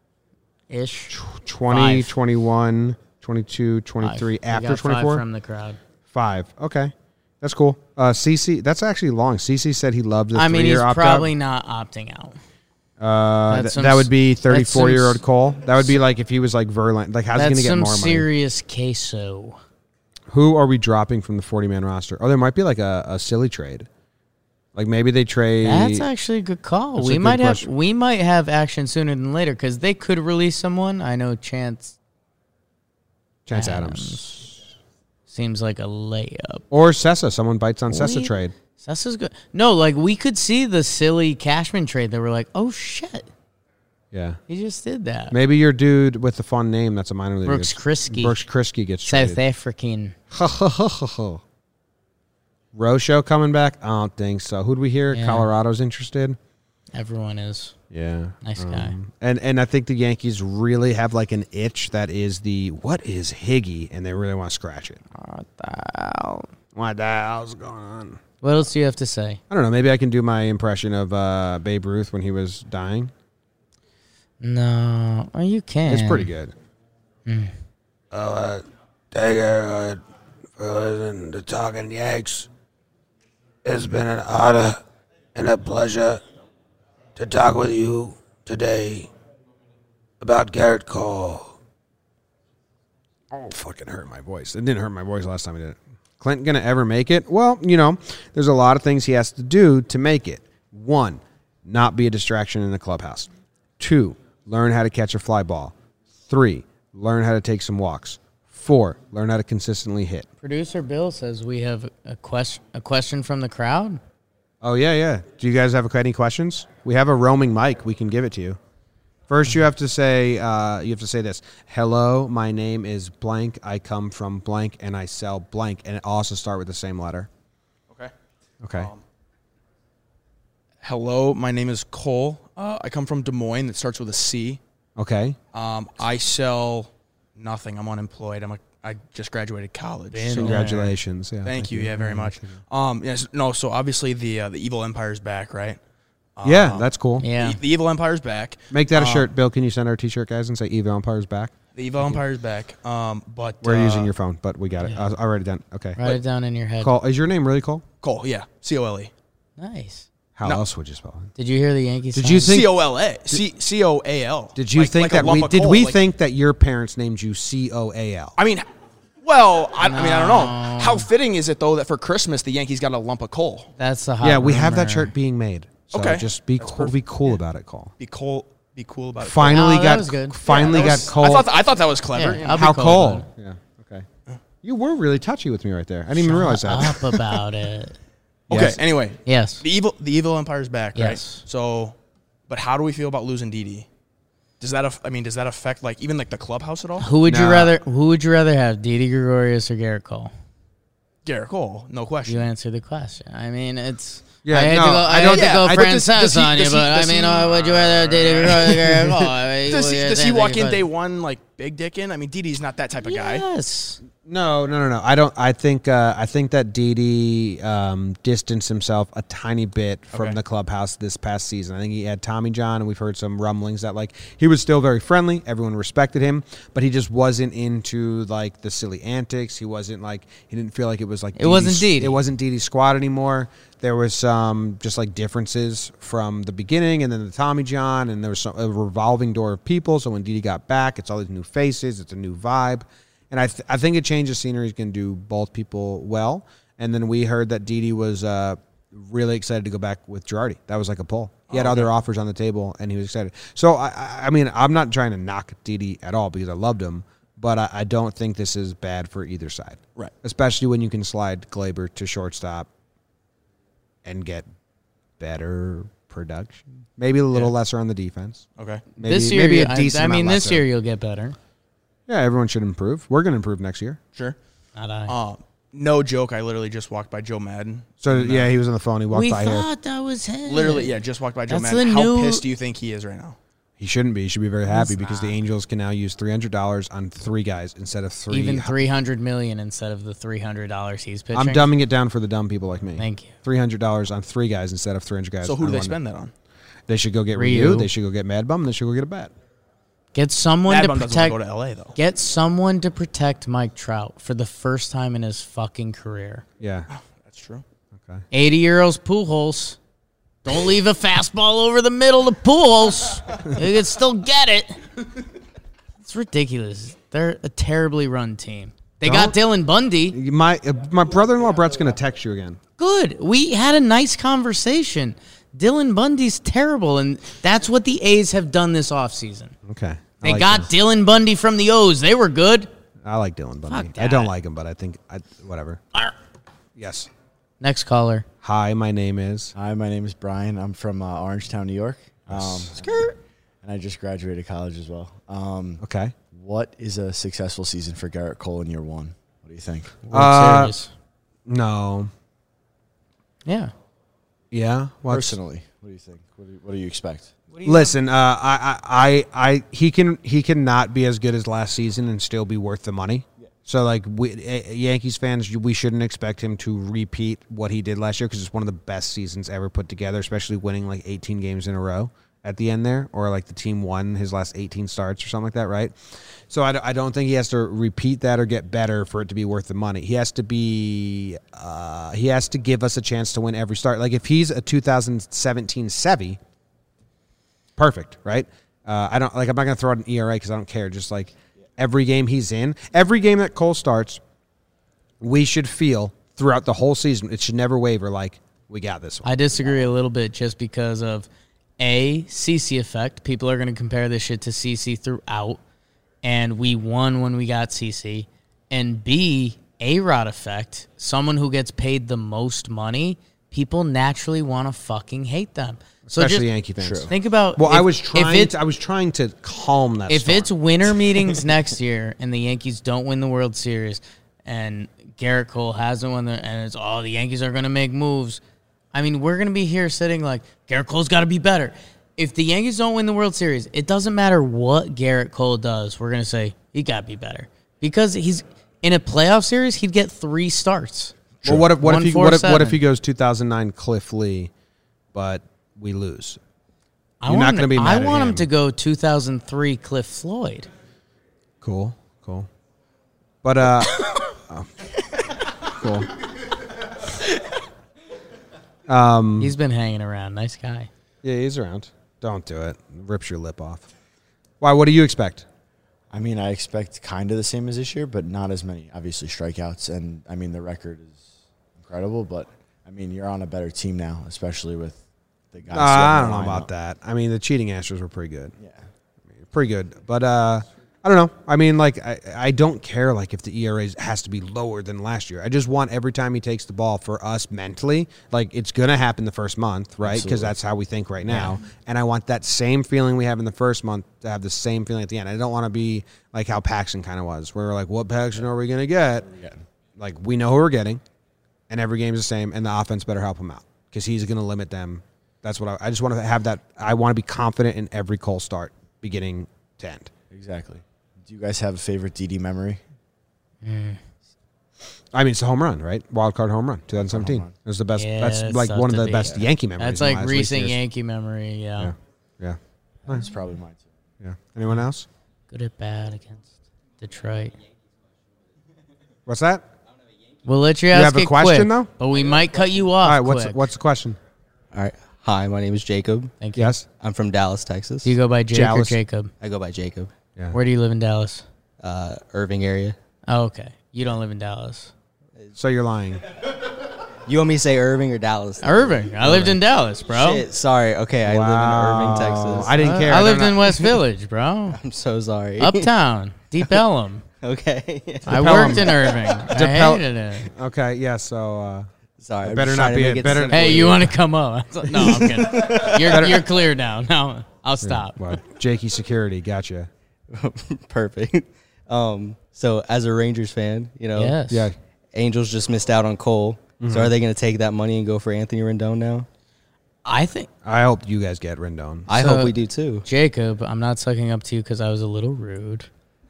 C: ish.
A: twenty,
C: Five.
A: twenty-one, twenty-two, twenty-three,
C: Five. We
A: after
C: got five
A: twenty-four?
C: from the crowd.
A: Five. Okay. That's cool. Uh, C C, that's actually long. C C said he loved the
C: I mean,
A: three-year
C: he's
A: opt-out.
C: probably not opting out.
A: Uh,
C: That's
A: th-
C: some
A: that would be
C: s- that's some
A: thirty-four-year-old
C: s-
A: Cole. That would be like if he was like Verlander. Like, how's he going
C: That's
A: to get
C: some
A: more money?
C: serious queso.
A: Who are we dropping from the forty-man roster? Oh, there might be like a, a silly trade. Like maybe they trade.
C: That's actually a good call.
A: That's a
C: We
A: good
C: might have
A: question.
C: we might have action sooner than later because they could release someone. I know Chance
A: Chance
C: Adams.
A: Adams.
C: seems like a layup.
A: Or Sessa. Someone bites on Sessa
C: We-
A: trade.
C: Sessa's good. No, like we could see the silly Cashman trade that we're like, oh shit,
A: Yeah.
C: he just did that.
A: Maybe your dude with the fun name that's a minor league.
C: Brooks Kriske.
A: Brooks Kriske gets
C: South
A: traded.
C: African.
A: Rosho coming back? I don't think so. Who'd we hear?
C: Yeah.
A: Colorado's interested.
C: Everyone is.
A: Yeah.
C: Nice guy.
A: And and I think the Yankees really have like an itch that is the what is Higgy, and they really want to scratch it.
C: What the hell?
A: What the hell's going on?
C: What else do you have to say?
A: I don't know. Maybe I can do my impression of uh, Babe Ruth when he was dying.
C: No, oh, you can.
A: It's pretty good.
C: Mm.
A: Uh, thank you uh, for listening to Talking Yanks. It's been an honor and a pleasure to talk with you today about Garrett Cole. Oh, fucking hurt my voice. It didn't hurt my voice last time I did it. Clint gonna ever make it? Well, you know, there's a lot of things he has to do to make it. One, not be a distraction in the clubhouse. Two, learn how to catch a fly ball. Three, learn how to take some walks. Four, learn how to consistently hit.
C: Producer Bill says we have a question. A question from the crowd.
A: Oh, yeah, yeah. Do you guys have any questions? We have a roaming mic. We can give it to you. First, you have to say, uh, you have to say this. Hello, my name is blank. I come from blank, and I sell blank. And it also start with the same letter.
D: Okay.
A: Okay.
D: Um, hello, my name is Cole. Uh, I come from Des Moines. It starts with a C.
A: Okay.
D: Um, I sell nothing. I'm unemployed. I'm a, I just graduated college.
C: Been
D: so-
C: there.
A: Congratulations. Yeah.
D: Thank you. Yeah, very much. Um, yes, no. So obviously the uh, the Evil Empire's back, right?
A: Yeah,
D: Um,
A: that's cool.
C: Yeah.
D: The, the Evil Empire's back.
A: Make that a
D: Um,
A: shirt. Bill, can you send our T-shirt, guys, and say Evil Empire's back?
D: The Evil Empire's back. Um, but
A: We're
D: uh,
A: using your phone, but we got it. I, I wrote it down. Okay.
C: Write it down in your head.
A: Cole, is your name really Cole?
D: Cole. Yeah, C O L E.
C: Nice.
A: How
D: No.
A: else would you spell it?
C: Did you hear the Yankees?
A: Did you
C: song?
A: think-
D: C O L A. C C O A L.
A: Did you
D: Like-
A: think
D: like a
A: that
D: lump
A: we
D: of
A: did
D: coal,
A: we
D: like-
A: think that your parents named you C O A L?
D: I mean, well, I, I mean, I don't know.
C: No.
D: How fitting is it though that for Christmas the Yankees got a lump of coal?
C: That's the hot
A: Yeah, we have that
C: rumor.
A: shirt being made. So
D: Okay.
A: just be
D: That's
A: cool, be cool about it, Cole.
D: Be coal. be cool about it.
A: Finally
C: Oh, that
A: got
C: was good.
A: finally
D: Yeah, that
A: got
D: was-
A: Cole.
D: I thought th- I thought that was clever.
C: Yeah,
D: you know.
C: I'll be
A: How
C: cool
A: Cole?
C: about
A: Yeah. Okay. You were really touchy with me right there. I didn't even realize that.
C: Up about it.
D: Okay.
A: Yes.
D: Anyway,
C: Yes.
D: the evil the evil empire's back, right?
C: Yes.
D: So, but how do we feel about losing Didi? Does that aff- I mean, does that affect like even like the clubhouse at all?
C: Who would you
A: Nah.
C: rather? Who would you rather have, Didi Gregorius or Garrett Cole?
D: Garrett Cole, no question.
C: You answer the question. I mean, it's.
A: Yeah,
C: I hate
A: no,
C: to go,
A: I
C: I
A: don't
C: hate
A: think-
C: to go
A: I- but
C: Francis
D: does- does he-
C: on you,
D: does he-
C: but I
D: does
C: mean,
D: he-
C: uh, would you rather have Didi Gregorius or Garrett Cole? I mean,
D: Does
C: well,
D: he,
C: yeah,
D: does he
C: same
D: walk
C: thing,
D: in
C: but-
D: day one like big dickin'? I mean, Didi's not that type of guy.
C: Yes.
A: No, no, no, no. I don't. I think. Uh, I think that Didi um, distanced himself a tiny bit from
D: Okay.
A: the clubhouse this past season. I think he had Tommy John, and we've heard some rumblings that like he was still very friendly. Everyone respected him, but he just wasn't into like the silly antics. He wasn't like he didn't feel like it was like
C: It wasn't Didi.
A: It wasn't Didi's squad anymore. There was some just like differences from the beginning, and then the Tommy John, and there was some, a revolving door of people. So when Didi got back, it's all these new faces. It's a new vibe. And I th- I think a change of scenery can do both people well. And then we heard that Didi was uh, really excited to go back with Girardi. That was like a pull. He had
D: Oh, okay.
A: other offers on the table, and he was excited. So, I- I, I mean, I'm not trying to knock Didi at all because I loved him, but I, I don't think this is bad for either side.
D: Right.
A: Especially when you can slide Glaber to shortstop and get better production. Maybe a little
D: Yeah.
A: lesser on the defense.
D: Okay.
A: Maybe,
C: this year,
A: maybe
C: you-
A: a decent
C: I, I
A: amount
C: mean, this
A: lesser.
C: year you'll get better.
A: Yeah, everyone should improve. We're going to improve next year.
D: Sure.
C: Not I.
D: Uh, no joke. I literally just walked by Joe Madden.
A: So, yeah, he was on the phone. He walked
C: we
A: by here.
C: thought that was him.
D: Literally, yeah, just walked by Joe
C: That's
D: Madden.
C: the
D: How
C: new-
D: pissed do you think he is right now?
A: He shouldn't be. He should be very happy
D: He's
A: because
D: not.
A: the Angels can now use three hundred dollars on three guys instead of three.
C: Even three hundred million instead of the three hundred dollars he's pitching.
A: I'm dumbing it down for the dumb people like me.
C: Thank you.
A: three hundred dollars on three guys instead of three hundred guys.
D: So who
A: on
D: do they
A: one.
D: spend that on?
A: They should go get
C: Ryu.
A: Ryu. They should go get Mad Bum. They should go get a bat.
C: Get someone
D: Mad
C: to
D: Bum doesn't
C: protect.
D: want to go to L A though.
C: Get someone to protect Mike Trout for the first time in his fucking career.
A: Yeah.
D: That's true.
A: Okay.
C: eighty year olds Pujols. Don't leave a fastball over the middle to Pujols. You can still get it. It's ridiculous. They're a terribly run team. They got Dylan Bundy.
A: My uh, my brother-in-law Brett's going to text you again.
C: Good. We had a nice conversation. Dylan Bundy's terrible, and that's what the A's have done this offseason.
A: Okay. I
C: They
A: like
C: got
A: this.
C: Dylan Bundy from the O's. They were good.
A: I like Dylan Bundy.
C: Fuck
A: I don't
C: that.
A: like him, but I think I, whatever. Yes.
C: Next caller.
A: Hi, my name is.
E: Hi, my name is Brian. I'm from uh, Orangetown, New York. Um, and I just graduated college as well. Um,
A: Okay.
E: what is a successful season for Garrett Cole in year one? What do you think?
C: World
A: Uh,
C: Series.
A: No.
C: Yeah.
A: Yeah. What's-
E: Personally, what do you think? What do you, what do you expect?
A: Listen, uh, I, I, I, I, he can, he cannot be as good as last season and still be worth the money. So, like, we, uh, Yankees fans, we shouldn't expect him to repeat what he did last year because it's one of the best seasons ever put together, especially winning like eighteen games in a row at the end there, or like the team won his last eighteen starts or something like that, right? So I, d- I don't think he has to repeat that or get better for it to be worth the money. He has to be, uh, he has to give us a chance to win every start. Like, if he's a two thousand seventeen Sevy, perfect, right? Uh, I don't like. I'm not going to throw out an E R A because I don't care. Just like every game he's in, every game that Cole starts, we should feel throughout the whole season. It should never waver. Like, we got this one.
C: I disagree a little bit just because of A, C C effect. People are going to compare this shit to C C throughout, and we won when we got C C. And B, A-Rod effect. Someone who gets paid the most money, people naturally want to fucking hate them. So
A: Especially
C: just
A: Yankee fans.
C: think about.
A: Well,
C: if-
A: I was
C: if
A: trying.
C: it-
A: To, I was trying to calm that.
C: If
A: storm.
C: it's winter meetings next year and the Yankees don't win the World Series and Garrett Cole hasn't won the, and it's all oh, the Yankees are going to make moves, I mean, we're going to be here sitting like, Garrett Cole's got to be better. If the Yankees don't win the World Series, it doesn't matter what Garrett Cole does. We're going to say he got to be better because he's in a playoff series. He'd get three starts.
A: well, what if what if
C: One,
A: he
C: four,
A: what if, what if
C: seven.
A: he goes two thousand nine Cliff Lee, but we lose?
C: I
A: You're
C: want
A: not
C: him
A: gonna be
C: to-
A: mad
C: I
A: at
C: want him
A: him.
C: to go two thousand three Cliff Floyd.
A: Cool, cool. But uh, oh. cool. Um,
C: He's been hanging around. Nice guy.
A: Yeah, he's around. Don't do it. Rips your lip off. Why? What do you expect?
E: I mean, I expect kind of the same as this year, but not as many, obviously, strikeouts. And, I mean, the record is incredible, but, I mean, you're on a better team now, especially with the guys.
A: Uh, I don't
E: sweating
A: know
E: the line
A: about
E: out.
A: that. I mean, the cheating Astros were pretty good.
E: Yeah.
A: Pretty good. But uh, I don't know. I mean, like, I, I don't care, like, if the E R A has to be lower than last year. I just want every time he takes the ball for us mentally, like, it's going to happen the first month, right? Because that's how we think right now. Yeah. And I want that same feeling we have in the first month to have the same feeling at the end. I don't want to be like how Paxton kind of was, where we're like, what Paxton are we going to get? Like, we know who we're getting, and every game's the same, and the offense better help him out because he's going to limit them. That's what I, I just want to have that. I want to be confident in every Cole start, beginning to end.
E: Exactly. Do you guys have a favorite D D memory?
C: Mm.
A: I mean, it's a home run, right? Wild card home run, twenty seventeen.
E: Run.
A: It was the best.
C: Yeah,
A: that's
C: that's
A: like
C: tough
A: one of
C: to
A: the
C: beat.
A: best
C: Yeah.
A: Yankee memories.
C: That's
A: in the
C: like
A: last
C: recent
A: years.
C: Yankee memory. Yeah.
A: Yeah. Yeah.
E: That's probably mine too.
A: Yeah. Anyone else?
C: Good at bad against Detroit.
A: What's that?
C: We'll let you
A: You
C: ask
A: have a
C: it
A: question,
C: quick,
A: though?
C: but we might cut you off.
A: All right. What's
C: quick.
A: what's the question?
F: All right. Hi, my name is Jacob.
C: Thank you.
A: Yes.
F: I'm from Dallas, Texas.
C: Do you go by Jake
A: Dallas.
C: or Jacob?
F: I go by Jacob.
A: Yeah.
C: Where do you live in Dallas?
F: Uh, Irving area.
C: Oh, okay. You don't live in Dallas.
A: So you're lying.
F: You want me to say Irving or Dallas?
C: Irving. I lived in Dallas, bro.
F: Shit, sorry. Okay, I live in Irving, Texas.
A: I didn't care.
C: I lived
A: don't
C: in
A: know.
C: West Village, bro.
F: I'm so sorry.
C: Uptown, Deep Ellum.
F: Okay.
C: I
A: Pelham.
C: worked in Irving. I
A: Pel-
C: hated it.
A: Okay. Yeah. So. Uh,
F: Sorry. I'm
A: Better
F: just
A: not
F: trying to
A: be
F: make
A: a-
F: it
A: better-
F: simple
C: Hey,
F: for
C: you want to come up? No, I'm kidding. You're, you're clear now. No, I'll stop.
A: well, Jakey Security. Gotcha.
F: Perfect. Um, so as a Rangers fan, you know,
C: Yes.
A: Yeah.
F: Angels just missed out on Cole.
A: Mm-hmm.
F: So are they going to take that money and go for Anthony Rendon now?
C: I think,
A: I hope you guys get Rendon.
F: I
C: So-
F: hope we do too.
C: Jacob, I'm not sucking up to you because I was a little rude.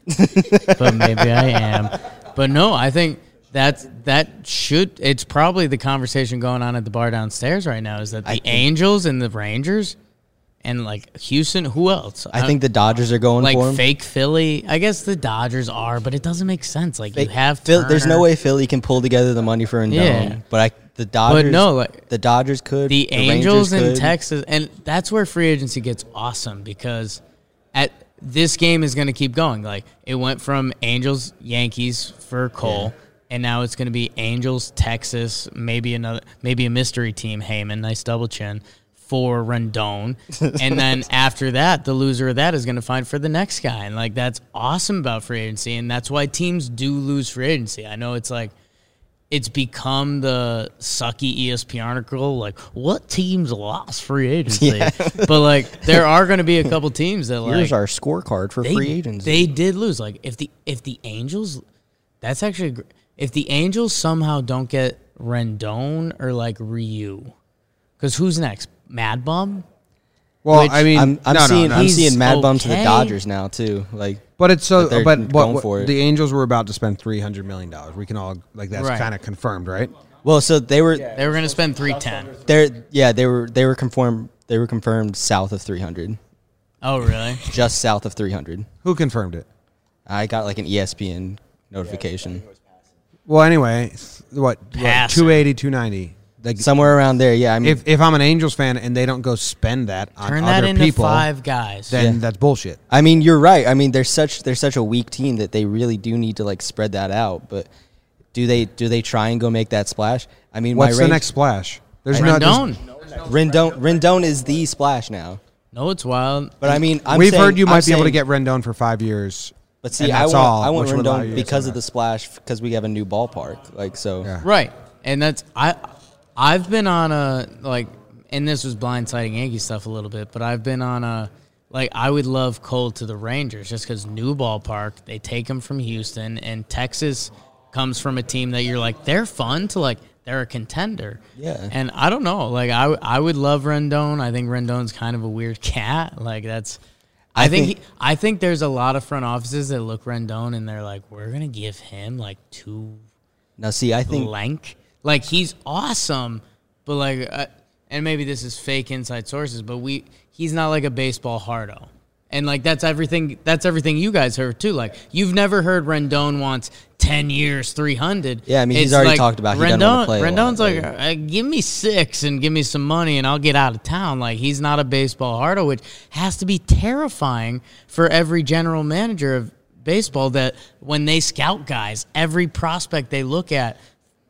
C: But maybe I am. But no, I think that's that should it's probably the conversation going on at the bar downstairs right now is that the
F: I think-
C: Angels and the Rangers and like Houston, who else?
F: I think the Dodgers are going
C: like
F: for him.
C: fake Philly. I guess the Dodgers are, but it doesn't make sense. Like
F: Fake-
C: you have
F: Phil, there's no
C: Turner.
F: way Philly can pull together the money for Rendon.
C: Yeah.
F: But I the Dodgers
C: But no, like
F: the Dodgers could.
C: the,
F: Rangers
C: Angels in
F: could.
C: Texas, and that's where free agency gets awesome because at this game is going to keep going. Like it went from Angels Yankees for Cole, and now it's going to be Angels Texas, maybe another, maybe a mystery team. Heyman, nice double chin for Rendon, and then after that, the loser of that is going to fight for the next guy, and like that's awesome about free agency, and that's why teams do lose free agency. I know it's like. It's become the sucky E S P N article, like, what teams lost free agency?
F: Yeah.
C: But, like, there are going to be a couple teams that, like,
F: Here's our scorecard for
C: they,
F: free agents.
C: they did lose. Like, if the if the Angels, that's actually, gr- if the Angels somehow don't get Rendon or, like, Ryu, because who's next? Mad Bum?
A: Well,
C: Which-
A: I mean,
F: I'm, I'm
A: no, no,
F: seeing
A: no.
F: I'm
C: He's
F: seeing Mad Bum to the
C: okay.
F: Dodgers now too. Like,
A: But it's so.
F: But they're
A: But, what,
F: going
A: what-
F: for it.
A: the Angels were about to spend three hundred million dollars. We can all like that's
C: Right.
A: kind of confirmed, right?
F: well, so they were
C: They were going to spend three ten.
F: they're yeah they were they were confirmed they were confirmed south of three hundred,
C: Oh, really?
F: just south of three hundred.
A: Who confirmed it?
F: I got like an E S P N notification.
A: Well, anyway, what, what
C: Passing.
A: two eighty, two ninety. Like,
F: Somewhere around there, yeah. I mean,
A: if if I'm an Angels fan and they don't go spend that on
C: Turn that
A: other
C: into
A: people,
C: five guys.
A: then
F: Yeah.
A: that's bullshit.
F: I mean, you're right. I mean, they're such they're such a weak team that they really do need to like spread that out. But do they do they try and go make that splash? I mean,
A: What's
F: my
A: the
F: Range-
A: next splash? There's no.
C: Rendon.
F: Rendon Rendon is the splash now.
C: No, it's wild.
F: But I mean, I'm
A: We've
F: saying-
A: heard you
F: I'm
A: might be able to
F: saying-
A: get Rendon for five years.
F: But see,
A: and
F: I
A: that's
F: want
A: all,
F: I want
A: which would allow you
F: Rendon
A: to
F: because
A: sign
F: of the
A: that.
F: splash because we have a new ballpark. Like so.
A: Yeah.
C: Right. And that's I I've been on a like and this was blindsiding Yankee stuff a little bit, but I've been on a like I would love Cole to the Rangers just cuz new ballpark, they take him from Houston and Texas comes from a team that you're like they're fun to like they're a contender.
F: Yeah.
C: And I don't know, like I w- I would love Rendon. I think Rendon's kind of a weird cat. Like that's I,
F: I
C: think,
F: think-
C: he, I think there's a lot of front offices that look Rendon and they're like we're going to give him like two
F: Now, see, I think
C: blank. Like he's awesome, but like, uh, and maybe this is fake inside sources, but we he's not like a baseball hardo, and like that's everything. That's everything you guys heard too. Like you've never heard Rendon wants ten years, three hundred.
F: Yeah, I mean, he's
C: It's
F: already
C: like,
F: talked about he
C: Rendon.
F: doesn't wanna play a lot,
C: Rendon's like,
F: like-
C: uh, give me six and give me some money, and I'll get out of town. Like he's not a baseball hardo, which has to be terrifying for every general manager of baseball. That when they scout guys, every prospect they look at.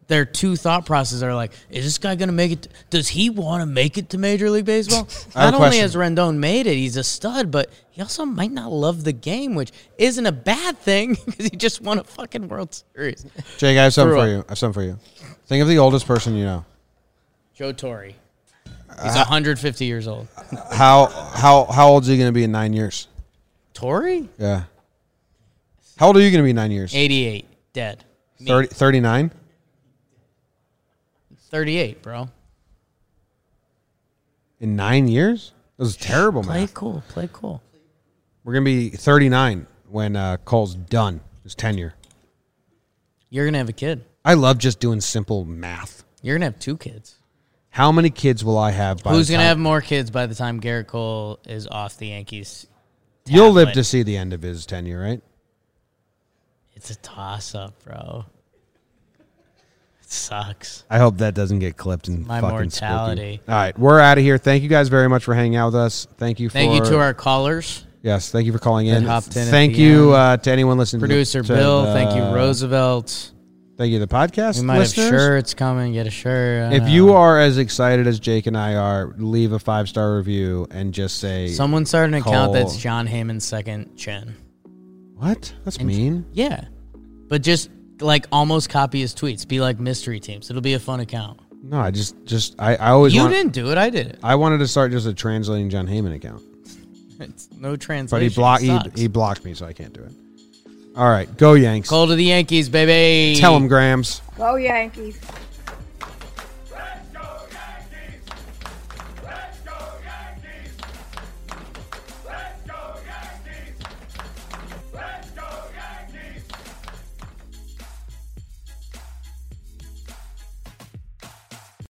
C: their two thought processes are like, is this guy going to make it? T- Does he want to make it to Major League Baseball?
A: I have
C: Not
A: a
C: only
A: question.
C: has Rendon made it, he's a stud, but he also might not love the game, which isn't a bad thing because he just won a fucking World Series.
A: Jake, I have something
C: Threw
A: for
C: up.
A: you. I have something for you. Think of the oldest person you know.
C: Joe Torre. He's one hundred fifty years old.
A: How how how old is he going to be in nine years?
C: Torre?
A: Yeah. How old are you going to be in nine years?
C: eighty-eight. Dead. Me.
A: thirty, thirty-nine?
C: thirty-eight, bro.
A: In nine years? That was terrible,
C: Play
A: man.
C: cool. Play cool.
A: We're going to be thirty-nine when uh, Cole's done his tenure.
C: You're going to have a kid.
A: I love just doing simple math.
C: You're going to have two kids.
A: How many kids will I have by
C: Who's
A: the
C: going to
A: time-
C: have more kids by the time Garrett Cole is off the Yankees?
A: You'll live
C: tablet?
A: to see the end of his tenure, right?
C: It's a toss-up, bro. It sucks.
A: I hope that doesn't get clipped and
C: My
A: fucking
C: mortality.
A: spooky. All right, we're out of here. Thank you guys very much for hanging out with us. Thank you for
C: Thank you to our callers.
A: yes. Thank you for calling in.
C: That hopped in at
A: Thank
C: the
A: you
C: end.
A: uh, to anyone listening.
C: Producer
A: to, to
C: Bill.
A: the-
C: Thank you, Roosevelt.
A: Thank you, to the podcast
C: We might
A: listeners.
C: have shirts coming. Get a shirt. I
A: If
C: don't
A: you
C: know.
A: are as excited as Jake and I are, leave a five star review and just say
C: Someone started an account
A: Cole.
C: that's John Heyman's second chin.
A: what? That's
C: And-
A: mean.
C: Yeah. But just, like, almost copy his tweets. Be like mystery teams. It'll be a fun account.
A: No, I just just I, I always
C: You
A: want,
C: didn't do it. I did it.
A: I wanted to start just a translating John Heyman account,
C: It's no translation.
A: but he blocked he,
C: Sucks.
A: he blocked me, so I can't do it. All right, go Yanks.
C: Call to the Yankees, baby.
A: Tell him, Grams.
G: Go Yankees.